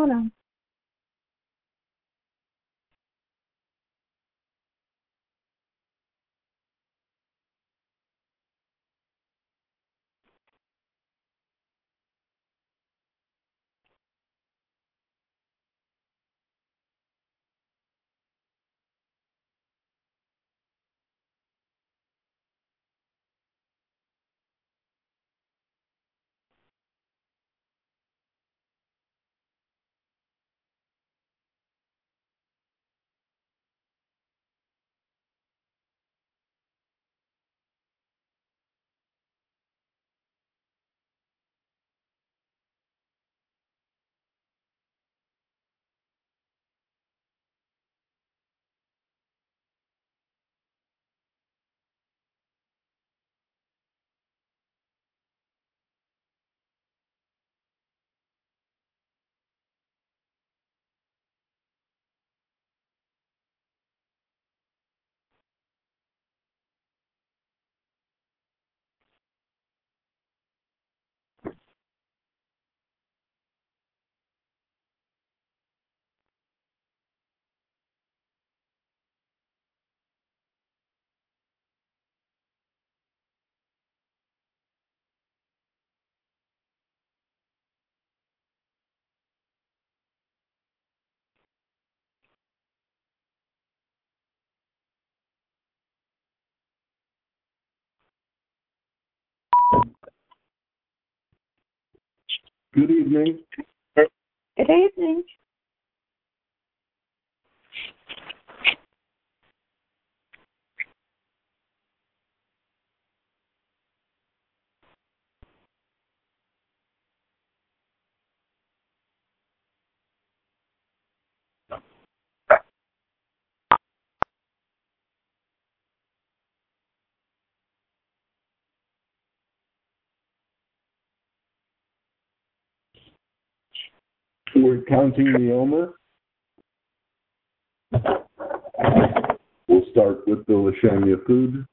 העולם. Good evening. Good evening. We're counting the Omer. We'll start with the L'Shem Yachud.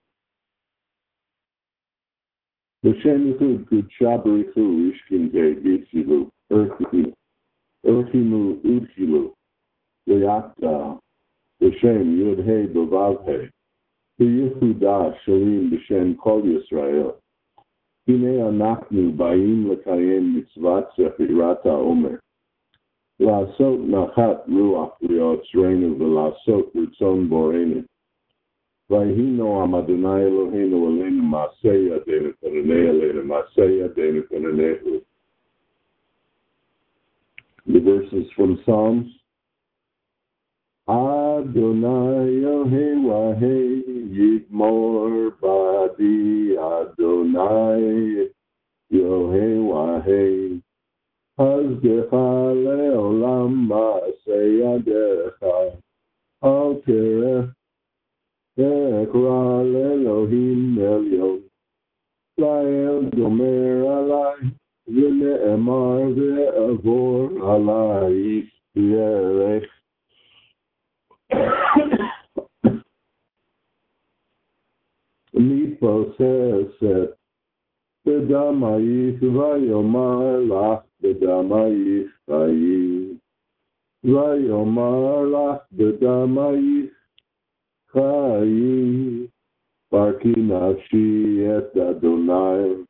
L'Shem Yachud, Kud Shabarichu, Ishkinte, Yitzilu, Erchimu, Udchilu, Leakta, L'Shem Yud He B'Vav He, B'Yichudah Shalim B'Shem Kol Yisrael, Hine Anachnu Ba'im L'Kayem Mitzvat Sefirat HaOmer, La'asot Nachat Ruach Li'otzreinu V'La'asot Ritzon Borenu, Vayhino Am Adonai Eloheinu Aleinu Ma'aseh Yadeinu Konanei Aleinu Ma'aseh Yadeinu Konanehu. The verses from Psalms. Adonai Yehovah Yigmor Badi Adonai Yehovah Hazdecha Leolam Ma'aseh Yadecha Al Terech Ekra Elohim Elyon Lael Gomer Alai V'ne'emar Ve'avor Alai Yerech Miposeset Bedamayich Vayomar Lach Bedamayich Chayim Vayomar Lach Bedamayich Chayim Barki Nafshi Et Adonai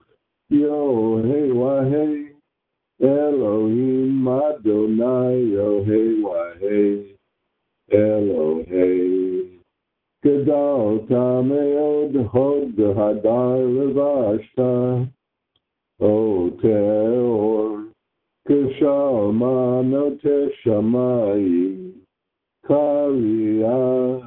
Yohei Elohim Adonai Yohei Elohei Gedal Tameod Hod Hadar Levashta O Teor Keshalma Note Shamayim Kariyah.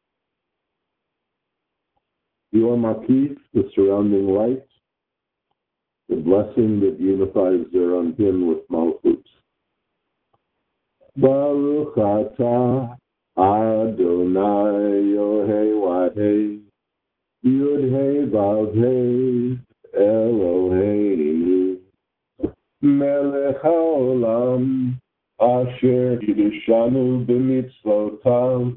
Your Makif, the surrounding light, the blessing that unifies their unkin with Malchut. Baruch Atah Adonai Yohei Yud Hei Vav Hei Eloheinu Melech HaOlam Asher Kiddushanu B'mitzvotav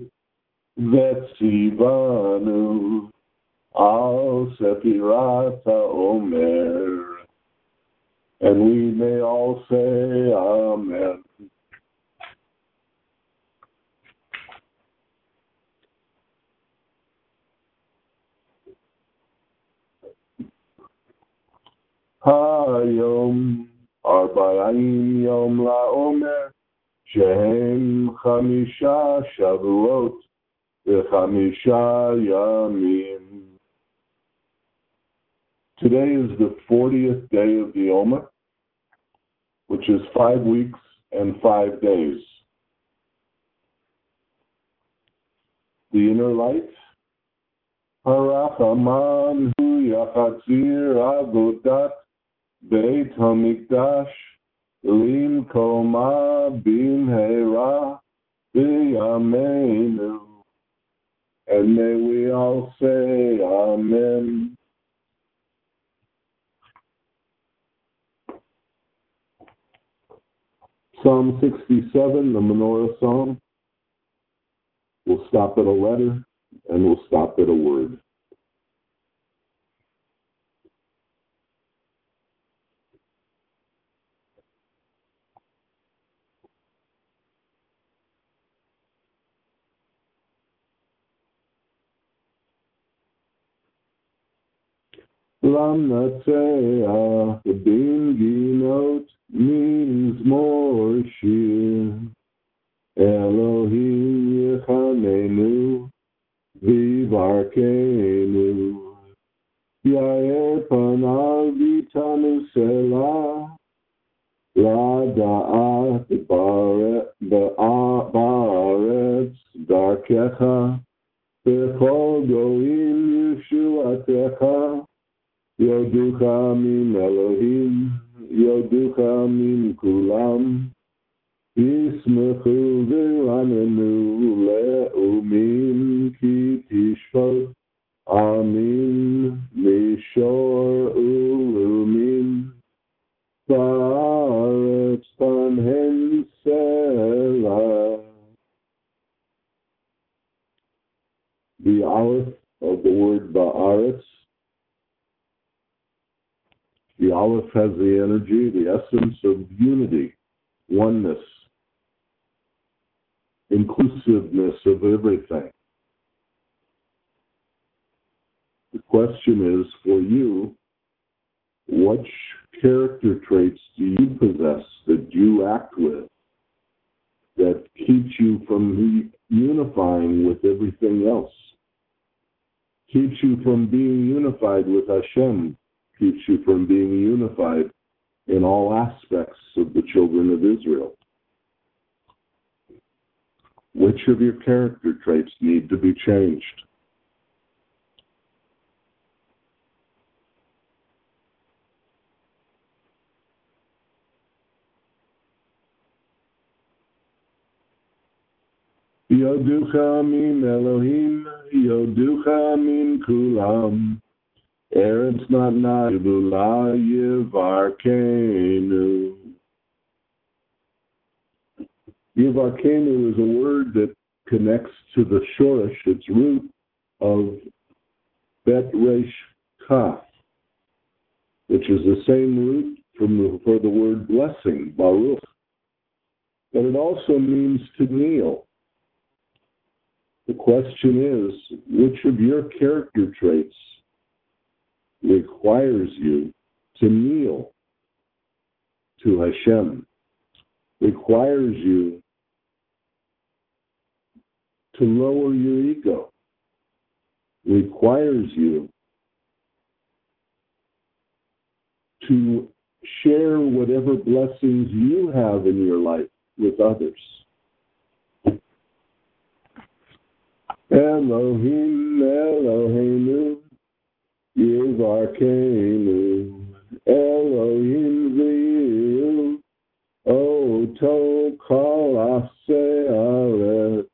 Vetzivanu Al Sefirat HaOmer And we may all say Amen. Hayom Arba'im Yom LaOmer Shehem Chamisha Shavuot V'Chamisha Yamim. Today is the 40th day of the Omer, which is 5 weeks and 5 days. The inner light, Harachaman Hu Yachatzir Avodat Beit HaMikdash Lim Koma Bimheira B'Yameinu. And may we all say Amen. Psalm 67, the Menorah Psalm. We'll stop at a letter and we'll stop at a word. Lam Natsea, the Ginot means more shir. Elohim Yechanenu, Vivarkenu. Yair Panav Vitanu Selah, Lada'at Ba'aretz Darkecha, Bechol Goim Yeshuatecha, Yoducha min Elohim, Yoducha min Kulam, Yismechu v'ranenu le'umim ki tishpot, Amin mishor ulumin, Ba'aretz tanhen selah. The aleph of the word Ba'aretz. The aleph has the energy, the essence of unity, oneness, inclusiveness of everything. The question is, for you, what character traits do you possess that you act with that keeps you from unifying with everything else? Keeps you from being unified with Hashem, keeps you from being unified in all aspects of the children of Israel. Which of your character traits need to be changed? Yoducha min Elohim, Yoducha min Kulam, Eretz Natna Yibula Yivarkenu. Yivarkenu is a word that connects to the Shoresh, its root of Bet Resh Kaf, which is the same root for the word blessing, Baruch. But it also means to kneel. The question is, which of your character traits requires you to kneel to Hashem, requires you to lower your ego, requires you to share whatever blessings you have in your life with others. Elohim Eloheinu Yivarkenu, Elohim V'yu Oto Kol Aseh Aretz.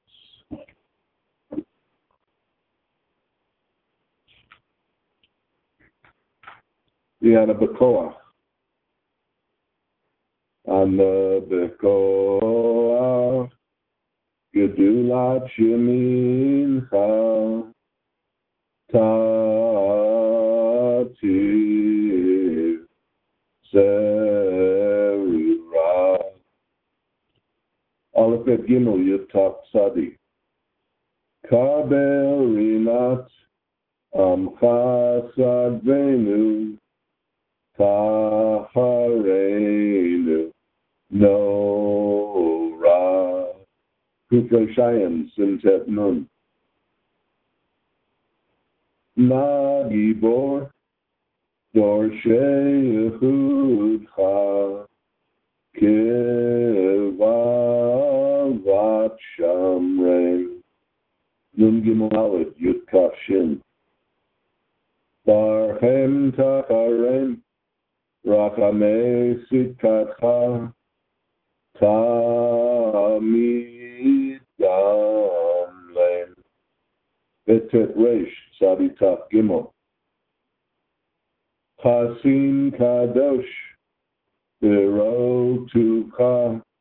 Yana B'Koach. Ana B'Koach Gedulat Shemincha Tativ Seh Yopet Gimel Yutaf Sadi. Kabel Rinat Amcha Sadvenu Taharenu No Ra Kufashayim Sintet Nun Na Gibor Dorshe Yehudcha Kevavat Shamrein Nun Gimel Yud Kaf Shin Barhem Tacharem Rachamei Sitkatcha Tamid Gamlein Betet Reish Sadi Taf Gimel Hasin Kadosh Biro Tucha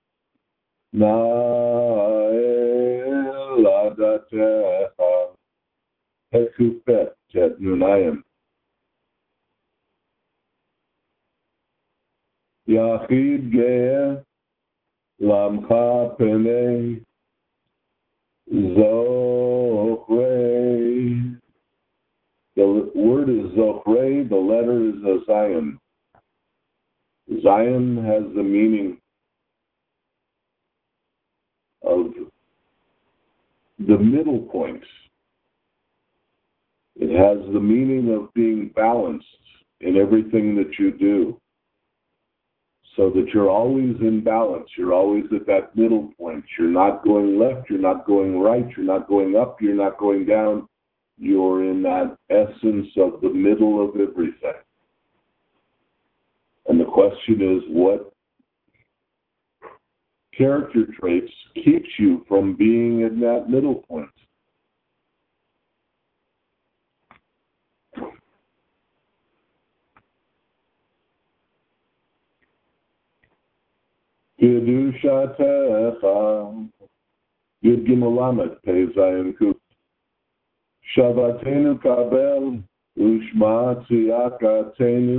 Na'el Adatecha Hekufet Tet Nunayim Yachid Ge'eh Lamcha Penei Zochrei. The word is Zochrei, the letter is a Zion. Zion has the meaning of the middle point. It has the meaning of being balanced in everything that you do, so that you're always in balance. You're always at that middle point. You're not going left, you're not going right, you're not going up, you're not going down. You're in that essence of the middle of everything. And the question is, what character traits keeps you from being in that middle point? Kedushatecha Yud Gimel Lamed Pei Zayin Kuf Shavatenu Kabel Ushma Tziyakatenu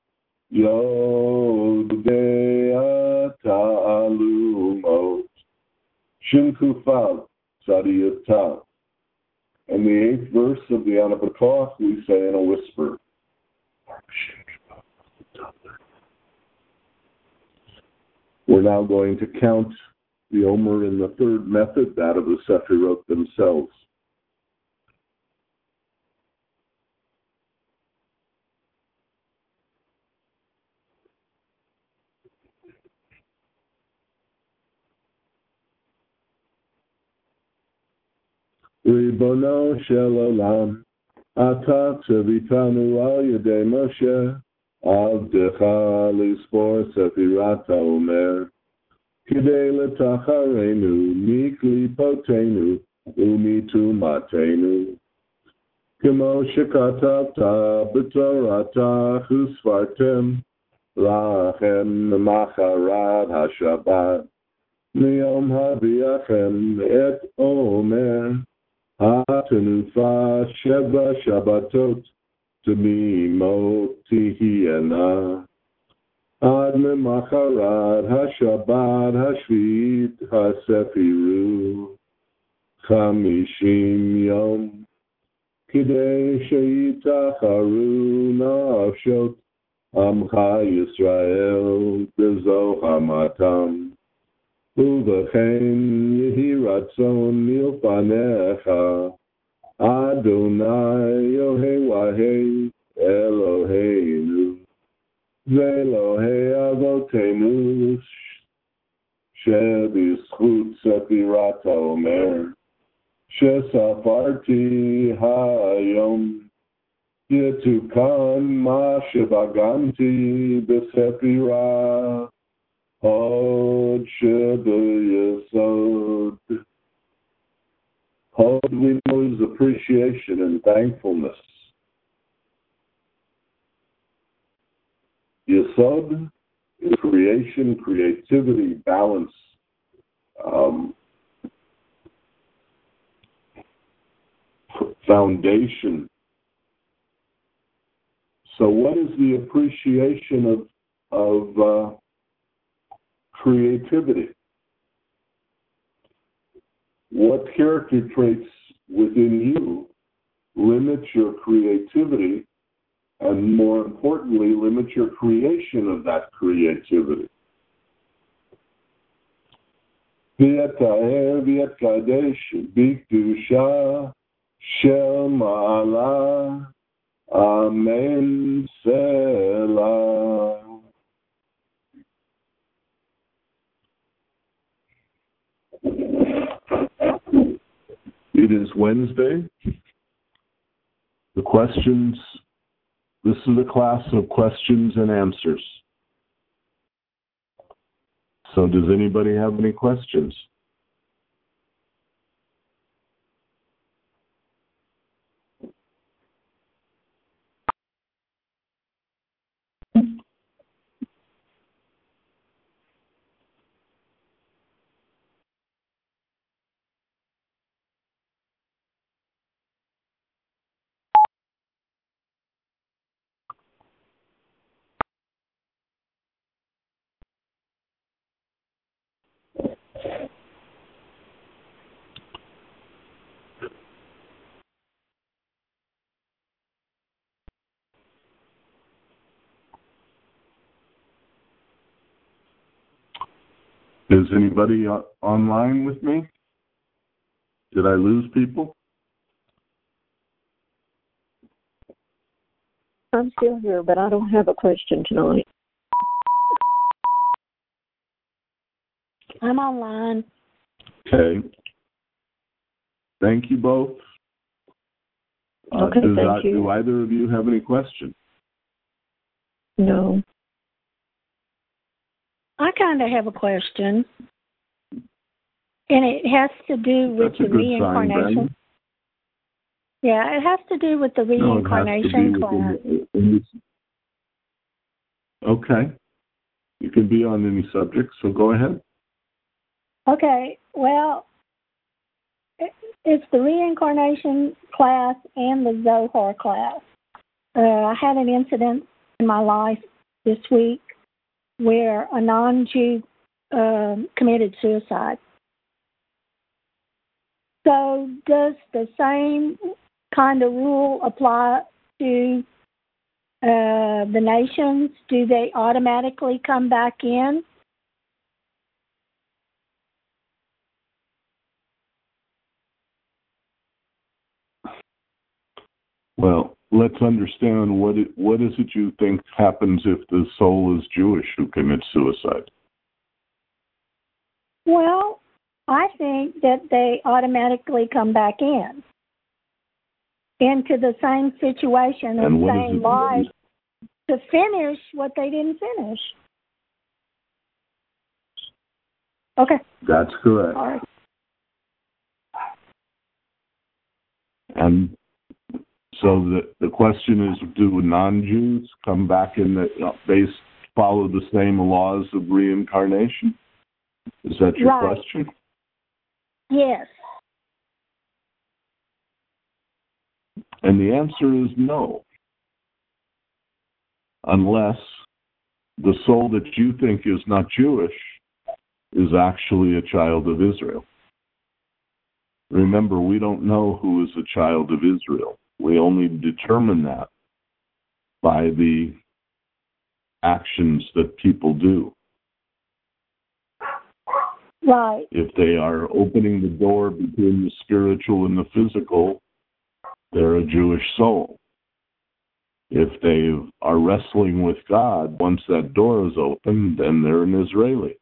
Yodea Ta'alumot Shin Kufal Tzadiyatav. And the 8th verse of the Anapatoch we say in a whisper. We're now going to count the Omer in the third method, that of the Sefirot themselves. Ribono shel olam, ata tzavitanu al yedei Moshe, Avdecha lispor sefirat haomer, kidei letacharenu, miklipotenu, umitumatenu. Kemo shekatavta b'torata chusfartem, lachem macharat hashabbat, miyom haviachem et omer, hatenufa sheba shabbatot, Temimot Tihiana Ad Memacharat HaShabbat HaShvit HaSefiru Chamishim Yom Kidei Sheitacharu Nafshot Amcha Yisrael Bezohamatam Uvechen Yehi Ratzon Milfanecha Adonai Yohei Eloheinu Ve'Elohei Avotenu Shebizchut Sefirat HaOmer Shesafarti Hayom Yetukan Ma Shebaganti B'Sefirah Hod Shebeyesod. All we know is appreciation and thankfulness. Yesod is creation, creativity, balance, foundation. So what is the appreciation of creativity? what character traits within you limit your creativity and, more importantly, limit your creation of that creativity? Viet Kadesh Bikdusha Shemala Amen Selah. It is Wednesday. This is a class of questions and answers. So does anybody have any questions? Is anybody online with me? Did I lose people? I'm still here, but I don't have a question tonight. I'm online. Okay. Thank you both. Okay, thank you. Do either of you have any questions? No. I kind of have a question, and it has to do with the reincarnation. Sign, yeah, it has to do with the reincarnation class. Okay. You can be on any subject, so go ahead. Okay, well, it's the reincarnation class and the Zohar class. I had an incident in my life this week where a non-Jew committed suicide. So does the same kind of rule apply to the nations? Do they automatically come back in? Well, let's understand what is it you think happens if the soul is Jewish who commits suicide? Well, I think that they automatically come back into the same situation and same life to finish what they didn't finish. Okay. That's correct. All right. And so the question is, do non-Jews come back follow the same laws of reincarnation? Is that your question? Yes. And the answer is no. Unless the soul that you think is not Jewish is actually a child of Israel. Remember, we don't know who is a child of Israel. We only determine that by the actions that people do. Right. If they are opening the door between the spiritual and the physical, they're a Jewish soul. If they are wrestling with God, once that door is open, then they're an Israeli.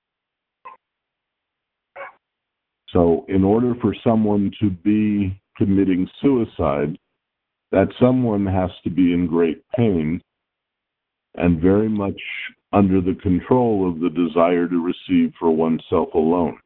So in order for someone to be committing suicide, that someone has to be in great pain and very much under the control of the desire to receive for oneself alone.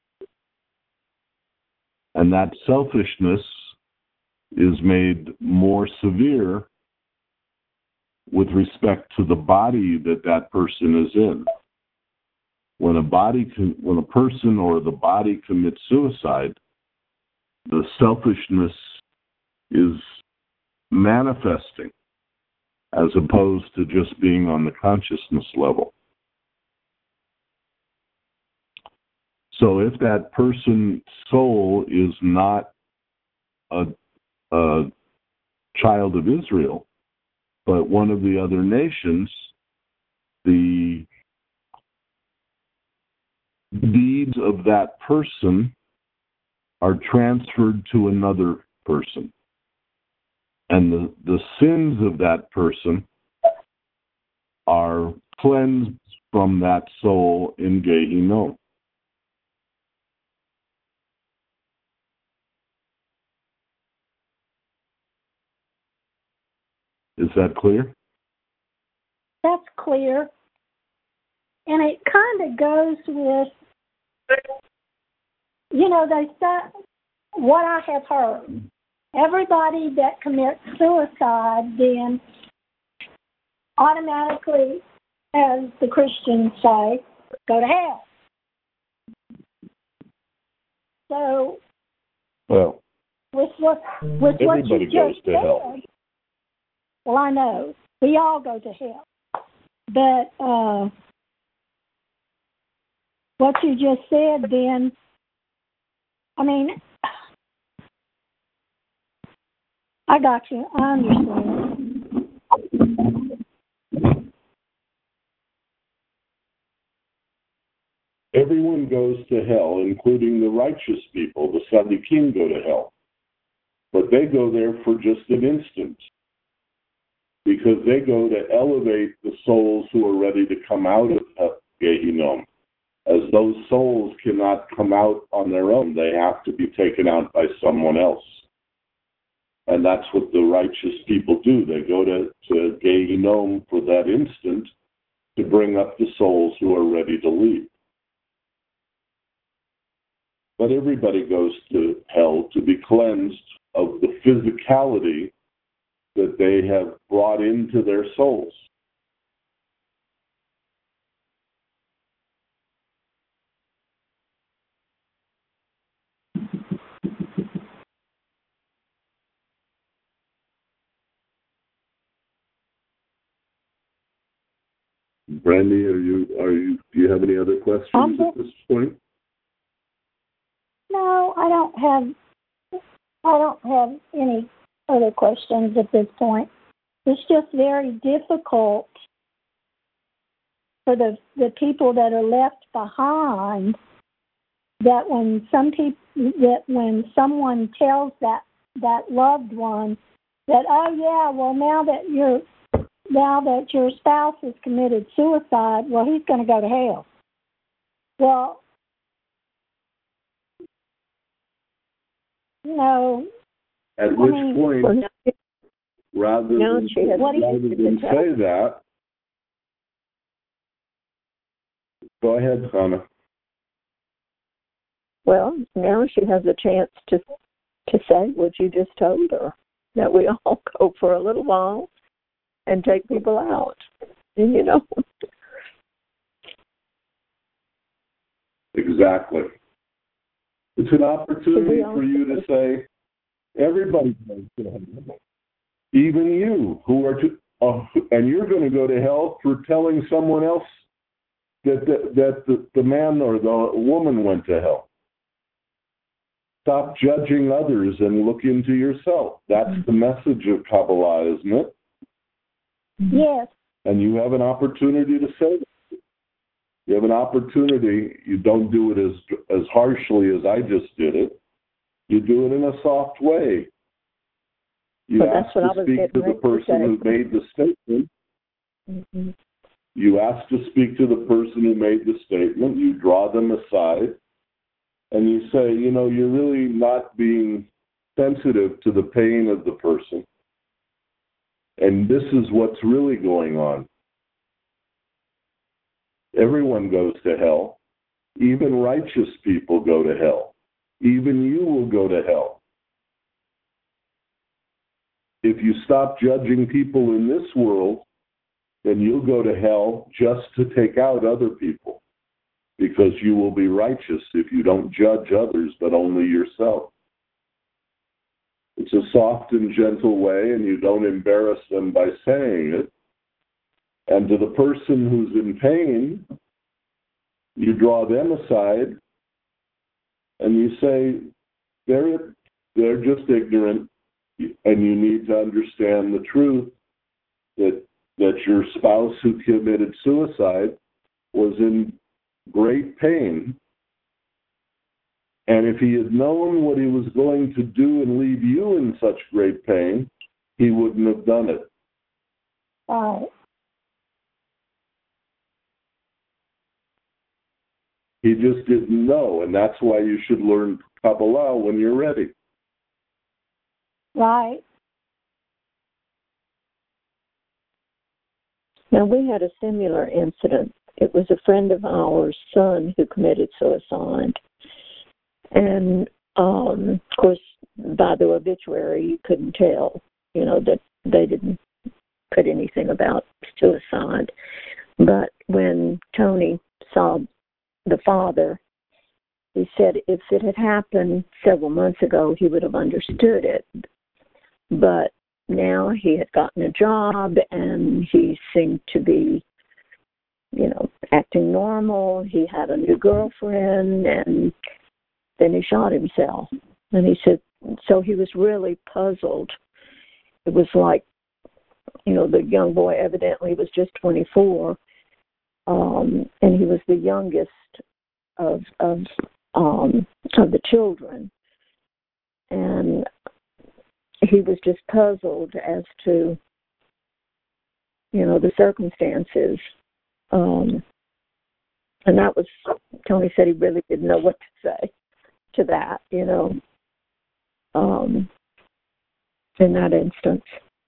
And that selfishness is made more severe with respect to the body that person is in. When a person or the body commits suicide, the selfishness is manifesting as opposed to just being on the consciousness level. So if that person's soul is not a child of Israel, but one of the other nations, the deeds of that person are transferred to another person. And the sins of that person are cleansed from that soul in Gehinnom. Is that clear? That's clear. And it kind of goes with, they say, what I have heard. Everybody that commits suicide then automatically, as the Christians say, go to hell. So, well, with what you just said, hell. Well, I know we all go to hell, but what you just said, then, I mean, I got you. I understand. Everyone goes to hell, including the righteous people. The Tzaddikim go to hell. But they go there for just an instant, because they go to elevate the souls who are ready to come out of Gehinnom. As those souls cannot come out on their own, they have to be taken out by someone else. And that's what the righteous people do. They go to Gehinnom for that instant to bring up the souls who are ready to leave. But everybody goes to hell to be cleansed of the physicality that they have brought into their souls. Brandy, do you have any other questions at this point? No, I don't have any other questions at this point. It's just very difficult for the people that are left behind, that when someone tells that loved one that, oh yeah, well now that your spouse has committed suicide, well, he's going to go to hell. Well, at which point, rather than say that, go ahead, Hannah. Well, now she has a chance to say what you just told her, that we all go for a little while and take people out, Exactly. It's an opportunity for you to say, everybody goes to hell, even you, who are and you're going to go to hell for telling someone else that the man or the woman went to hell. Stop judging others and look into yourself. That's the message of Kabbalah, isn't it? Yes. And you have an opportunity to say that. You have an opportunity. You don't do it as harshly as I just did it. You do it in a soft way. You ask to speak to the person who made the statement. Mm-hmm. You ask to speak to the person who made the statement. You draw them aside. And you say, you're really not being sensitive to the pain of the person. And this is what's really going on. Everyone goes to hell. Even righteous people go to hell. Even you will go to hell. If you stop judging people in this world, then you'll go to hell just to take out other people, because you will be righteous if you don't judge others, but only yourself. It's a soft and gentle way, and you don't embarrass them by saying it. And to the person who's in pain, you draw them aside and you say they're just ignorant, and you need to understand the truth that your spouse who committed suicide was in great pain, and if he had known what he was going to do and leave you in such great pain, he wouldn't have done it. He just didn't know, and that's why you should learn Kabbalah when you're ready. Right. Now, we had a similar incident. It was a friend of ours' son who committed suicide. And, of course, by the obituary, you couldn't tell, that they didn't put anything about suicide. But when Tony saw the father, he said if it had happened several months ago, he would have understood it. But now he had gotten a job, and he seemed to be, acting normal. He had a new girlfriend, and then he shot himself. And he said, so he was really puzzled. It was like, the young boy evidently was just 24, and he was the youngest of the children. And he was just puzzled as to, the circumstances. And that was, Tony said he really didn't know what to say to that, in that instance.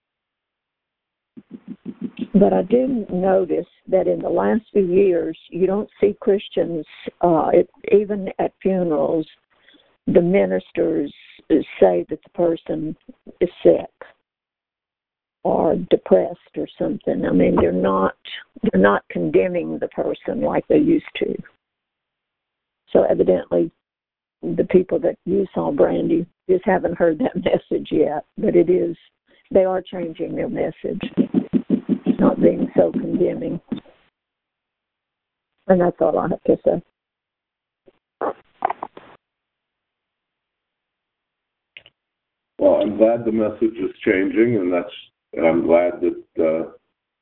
But I do notice that in the last few years, you don't see Christians, even at funerals, the ministers say that the person is sick or depressed or something. I mean, they're not condemning the person like they used to. So evidently, the people that you saw, Brandy, just haven't heard that message yet. But they are changing their message, not being so condemning. And that's all I have to say. Well, I'm glad the message is changing, and I'm glad that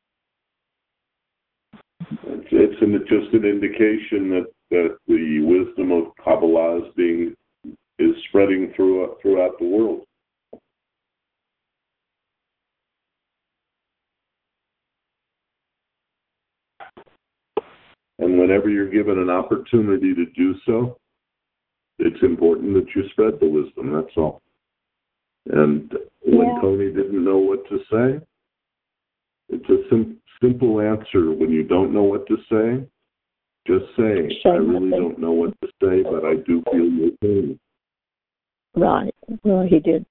it's just an indication that the wisdom of Kabbalah is spreading throughout the world. And whenever you're given an opportunity to do so, it's important that you spread the wisdom, that's all. And when Tony didn't know what to say, it's a simple answer. When you don't know what to say, just say, I really don't know what to say, but I do feel your pain. Right. Well, he did,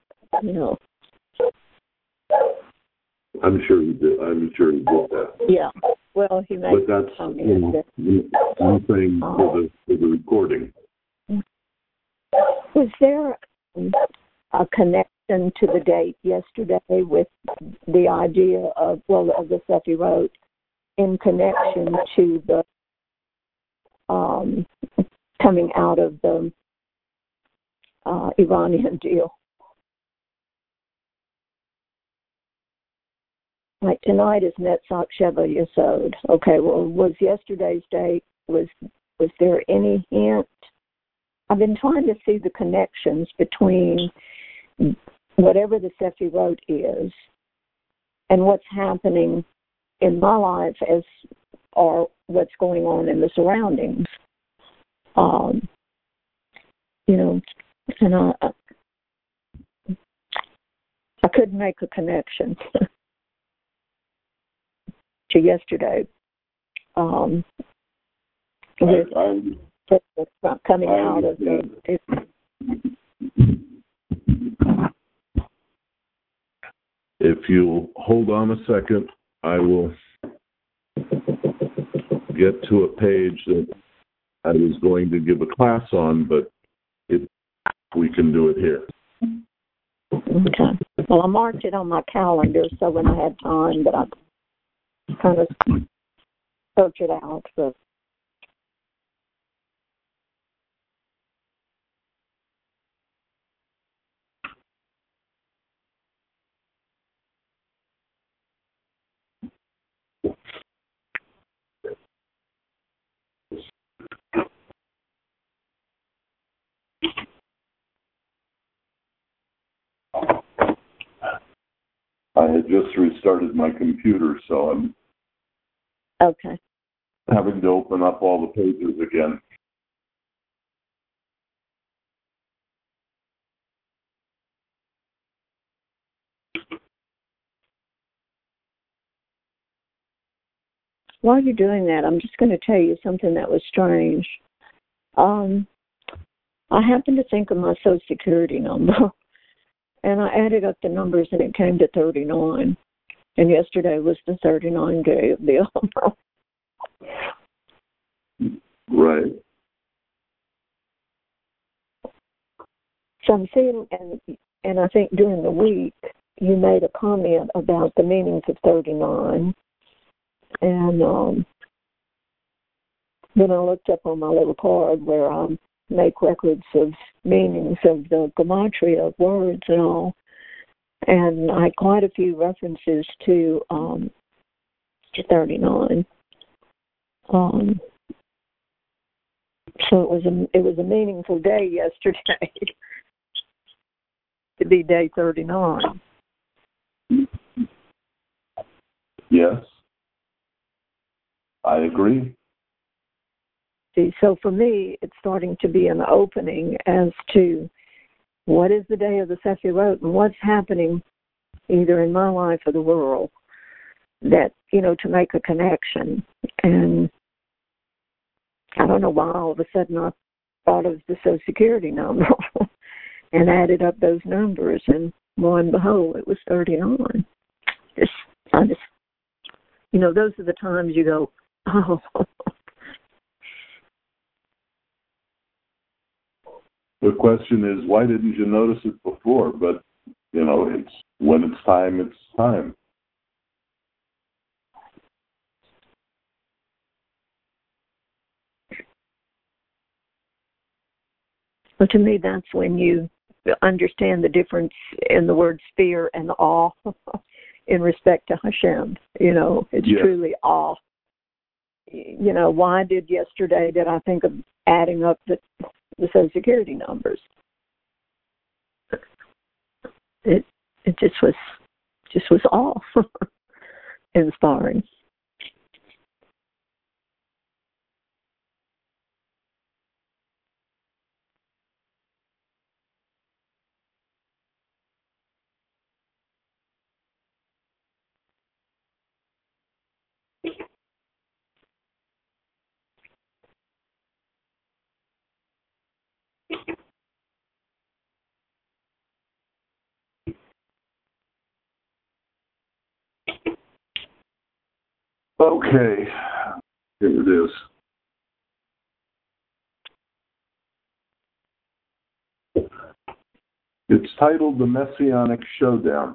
I'm sure he did. That. Yeah. Well, he made. But that's I'm saying for the recording. Was there a connection to the date yesterday with the idea of the stuff he wrote in connection to the coming out of the Iranian deal? Like tonight is Netzach Sheva Yesod. Okay, well, was yesterday's date, was there any hint? I've been trying to see the connections between whatever the Sefer wrote is and what's happening in my life or what's going on in the surroundings. And I couldn't make a connection to yesterday with coming out of the. If you'll hold on a second, I will get to a page that I was going to give a class on, but we can do it here. Okay. Well, I marked it on my calendar so when I had time, but I kind of search it out. But I had just restarted my computer, so I'm Okay. having to open up all the pages again. While you're doing that, I'm just going to tell you something that was strange. I happened to think of my Social Security number, and I added up the numbers, and it came to 39. And yesterday was the 39 day of the Alma. Right. So I'm seeing, and I think during the week, you made a comment about the meanings of 39. And then I looked up on my little card where I make records of meanings of the gematria of words and all. And I had quite a few references to 39. So it was a meaningful day yesterday to be day 39. Yes. I agree. See, so for me, it's starting to be an opening as to what is the day of the Sefirot and what's happening either in my life or the world that, to make a connection. And I don't know why all of a sudden I thought of the Social Security number and added up those numbers, and lo and behold, it was 39. Those are the times you go, oh. The question is, why didn't you notice it before? But, it's when it's time, it's time. Well, to me, that's when you understand the difference in the words fear and awe in respect to Hashem. It's yes. truly awe. Why did I think of adding up the Social Security numbers? It just was awe inspiring. Okay, here it is. It's titled The Messianic Showdown.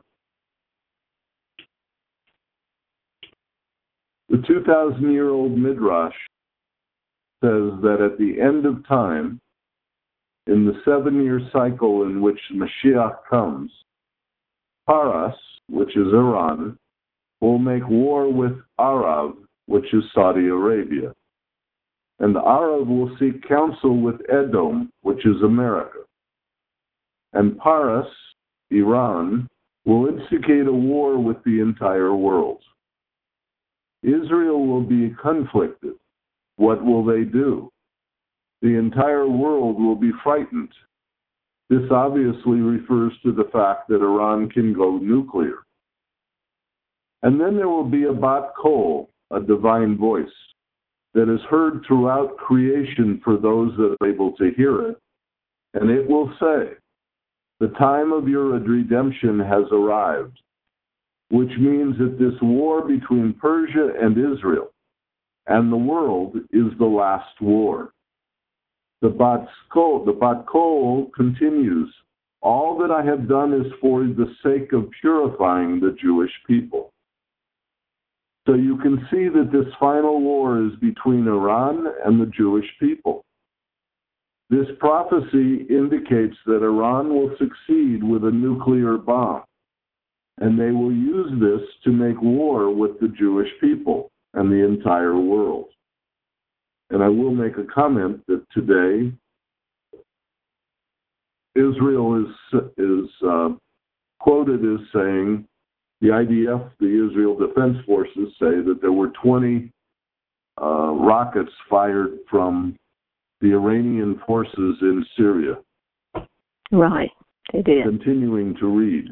The 2,000-year-old Midrash says that at the end of time, in the 7-year cycle in which Mashiach comes, Paras, which is Iran, will make war with Arab, which is Saudi Arabia. And Arab will seek counsel with Edom, which is America. And Paras, Iran, will instigate a war with the entire world. Israel will be conflicted. What will they do? The entire world will be frightened. This obviously refers to the fact that Iran can go nuclear. And then there will be a Bat Kol, a divine voice, that is heard throughout creation for those that are able to hear it. And it will say, the time of your redemption has arrived, which means that this war between Persia and Israel and the world is the last war. The Bat Kol continues, all that I have done is for the sake of purifying the Jewish people. So you can see that this final war is between Iran and the Jewish people. This prophecy indicates that Iran will succeed with a nuclear bomb, and they will use this to make war with the Jewish people and the entire world. And I will make a comment that today Israel is quoted as saying, The IDF, the Israel Defense Forces, say that there were 20 rockets fired from the Iranian forces in Syria. Right, they did. Continuing to read.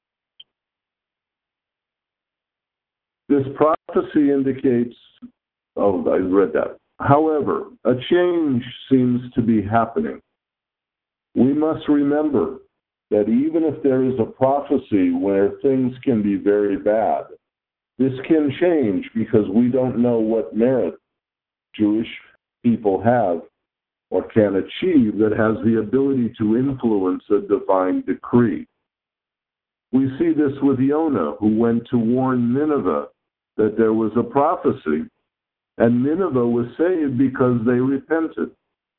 This prophecy indicates, I read that. However, a change seems to be happening. We must remember that even if there is a prophecy where things can be very bad, this can change because we don't know what merit Jewish people have or can achieve that has the ability to influence a divine decree. We see this with Jonah, who went to warn Nineveh that there was a prophecy, and Nineveh was saved because they repented.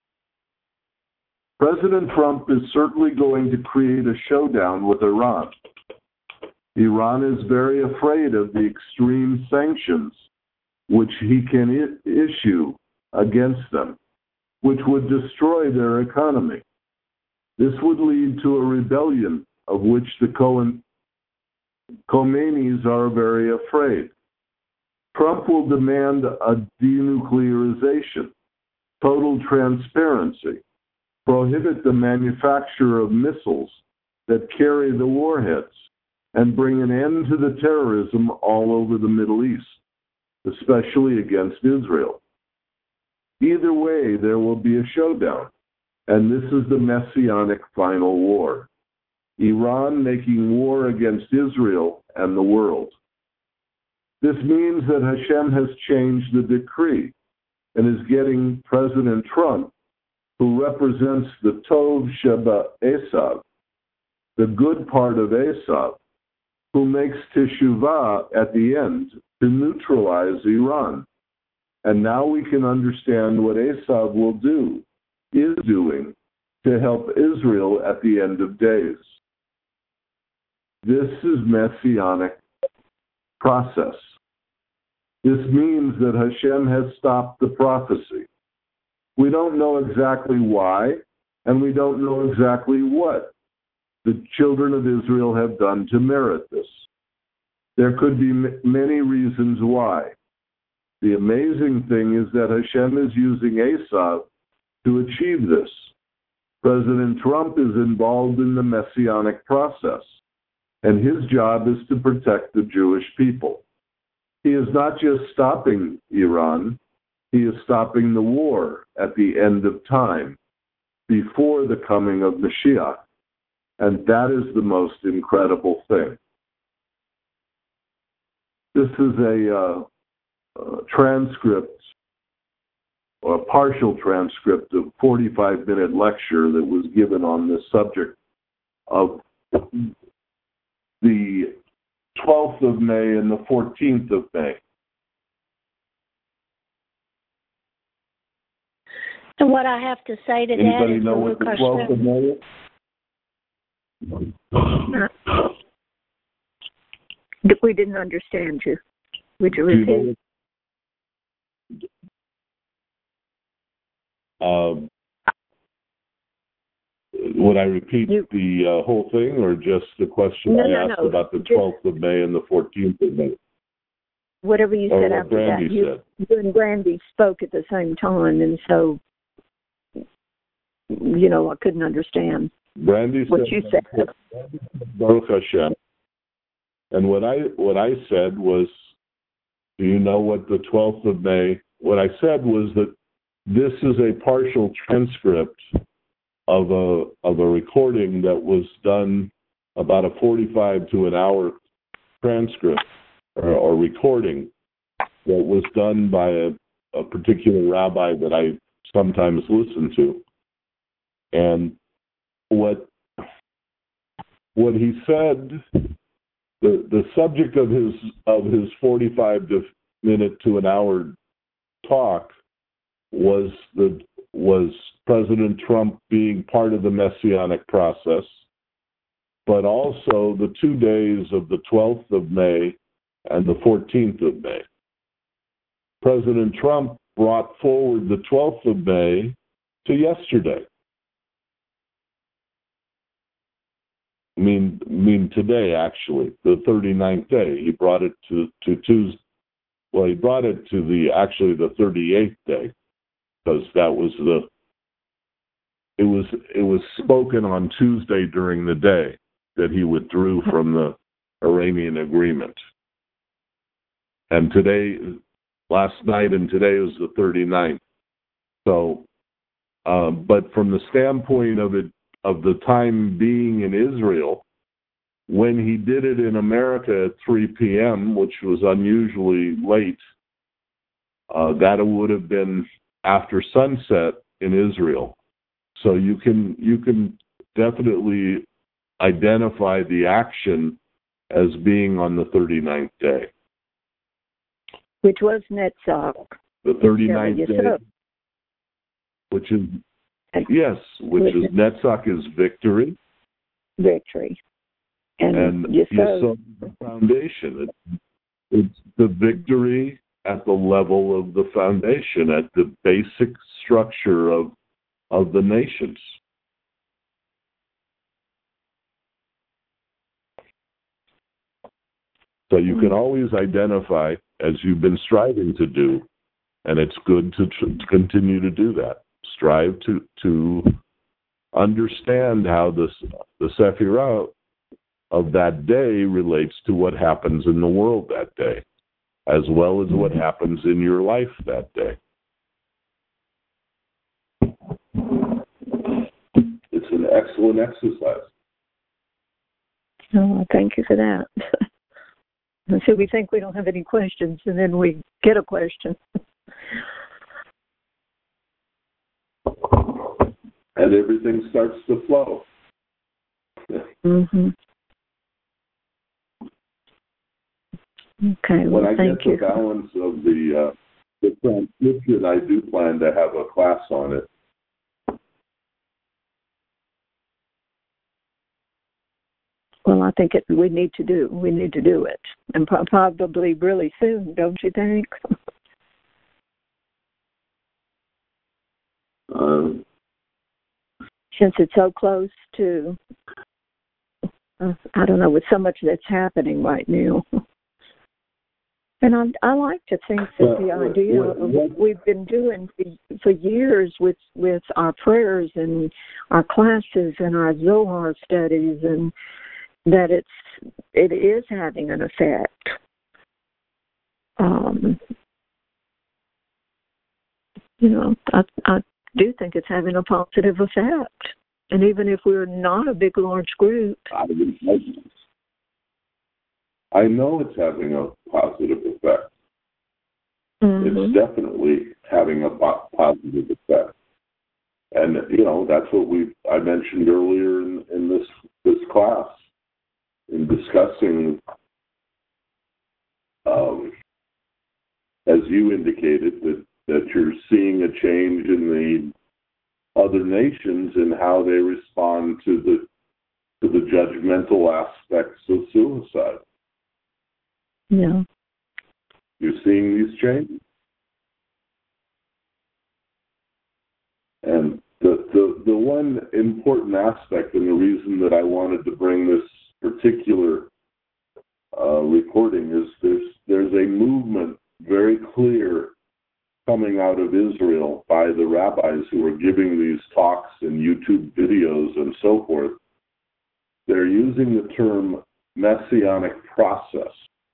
President Trump is certainly going to create a showdown with Iran. Iran is very afraid of the extreme sanctions which he can issue against them, which would destroy their economy. This would lead to a rebellion of which the Khomeinis are very afraid. Trump will demand a denuclearization, total transparency, prohibit the manufacture of missiles that carry the warheads, and bring an end to the terrorism all over the Middle East, especially against Israel. Either way, there will be a showdown, and this is the messianic final war. Iran making war against Israel and the world. This means that Hashem has changed the decree and is getting President Trump, who represents the Tov Sheba Esav, the good part of Esav, who makes teshuvah at the end to neutralize Iran. And now we can understand what Esav is doing to help Israel at the end of days. This is messianic process. This means that Hashem has stopped the prophecy. We don't know exactly why, and we don't know exactly what the children of Israel have done to merit this. There could be many reasons why. The amazing thing is that Hashem is using Esav to achieve this. President Trump is involved in the messianic process, and his job is to protect the Jewish people. He is not just stopping Iran, he is stopping the war at the end of time, before the coming of Mashiach. And that is the most incredible thing. This is a transcript, or a partial transcript of a 45-minute lecture that was given on this subject of the 12th of May and the 14th of May. And what I have to say to Anybody that is know what the 12th of May is? We didn't understand you. Would you repeat? Would I repeat the whole thing, or just the question I asked about the 12th of May and the 14th of May? Whatever you said after Brandy that. You and Brandy spoke at the same time, and so, I couldn't understand what you said. Baruch Hashem. And what I said was, do you know what the 12th of May? What I said was that this is a partial transcript of a recording that was done, about a 45 to an hour transcript or recording that was done by a particular rabbi that I sometimes listen to. And what he said, the subject of his 45 minute to an hour talk was President Trump being part of the messianic process, but also the 2 days of the 12th of May and the 14th of May. President Trump brought forward the 12th of May to yesterday. mean today, actually, the 39th day. He brought it to Tuesday. Well, he brought it to the 38th day, because that was it was spoken on Tuesday during the day that he withdrew from the Iranian agreement. And last night and today was the 39th. So, but from the standpoint of the time being in Israel, when he did it in America at 3 p.m., which was unusually late, that would have been after sunset in Israel. So you can definitely identify the action as being on the 39th day. Which was Netzach. The 39th day, which is Netzach is victory. Victory. And Yesod, the foundation. It's the victory at the level of the foundation, at the basic structure of the nations. So you can always identify, as you've been striving to do, and it's good to continue to do that. Strive to understand how the Sephirah of that day relates to what happens in the world that day, as well as what happens in your life that day. It's an excellent exercise. Oh, thank you for that. So we think we don't have any questions, and then we get a question. And everything starts to flow. Mm-hmm. Okay, well, when I thank get you. The balance of the transcription, I do plan to have a class on it. Well, I think we need to do it, and probably really soon, don't you think? Since it's so close to, I don't know, with so much that's happening right now. And I like to think that the idea of what we've been doing for years with our prayers and our classes and our Zohar studies, and that it is having an effect. I do think it's having a positive effect. And even if we're not a big, large group, I know it's having a positive effect. Mm-hmm. It's definitely having a positive effect. And, that's what I mentioned earlier in this class, in discussing, as you indicated, that you're seeing a change in the other nations and how they respond to the judgmental aspects of suicide. Yeah. You're seeing these changes. And the one important aspect, and the reason that I wanted to bring this particular recording, is there's a movement very clear coming out of Israel by the rabbis who are giving these talks and YouTube videos and so forth. They're using the term messianic process.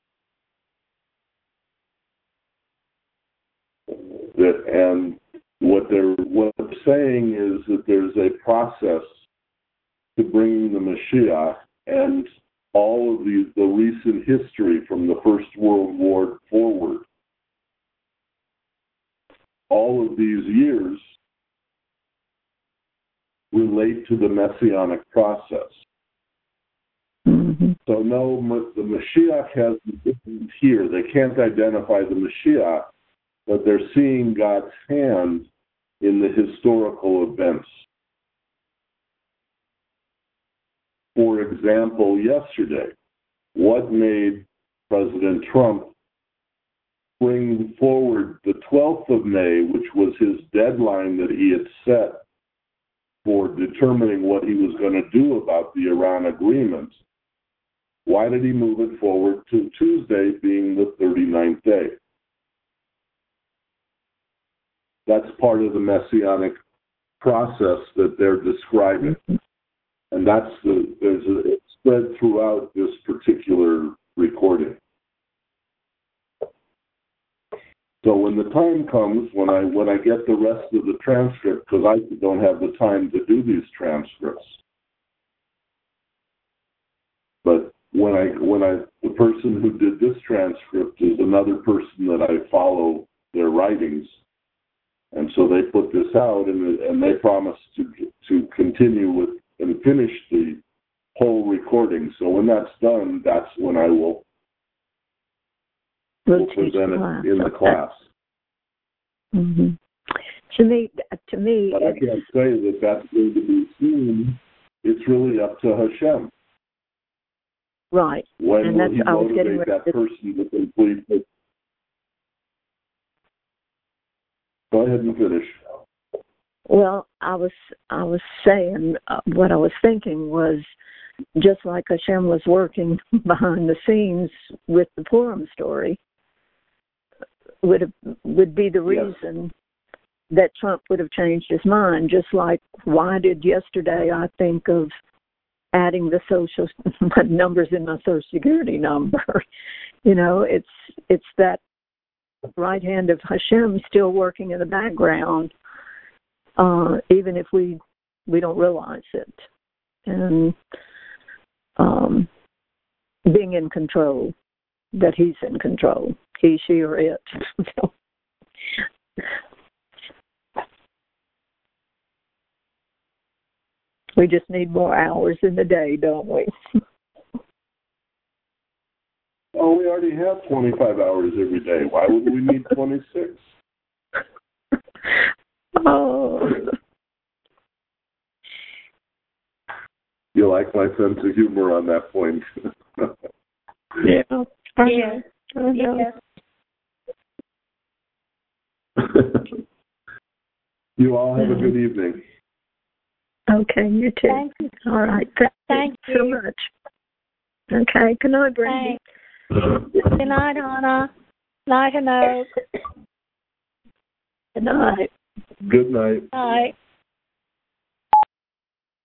And what they're saying is that there's a process to bringing the Mashiach, and all of the recent history from the First World War forward. All of these years relate to the messianic process. Mm-hmm. So no, the Mashiach has isn't here. They can't identify the Mashiach, but they're seeing God's hand in the historical events. For example, yesterday, what made President Trump bring forward the 12th of May, which was his deadline that he had set for determining what he was going to do about the Iran agreement, why did he move it forward to Tuesday being the 39th day? That's part of the messianic process that they're describing. And it's spread throughout this particular recording. So when the time comes, when I get the rest of the transcript, because I don't have the time to do these transcripts, but the person who did this transcript is another person that I follow their writings, and so they put this out, and they promise to continue with and finish the whole recording. So when that's done, that's when I will present it in the class. Mm-hmm. To me, but I can't say that that's going to be seen. It's really up to Hashem. Right. When and will he motivate that person to complete it? Go ahead and finish. Well, I was saying what I was thinking was just like Hashem was working behind the scenes with the Purim story, would be the reason that Trump would have changed his mind. Just like why did yesterday I think of adding the social numbers in my Social Security number? You know, it's that right hand of Hashem still working in the background, even if we don't realize it, and being in control, that he's in control, he, she, or it. We just need more hours in the day, don't we? Oh, we already have 25 hours every day. Why would we need 26? Oh. You like my sense of humor on that point. Yeah. Yeah. Yeah. You all have a good evening. Okay, you too. Thank you. All right. Thank you so much. Okay. Good night, Brandy. Good night, Anna. Night, Anoke. Good night. Good night. Night.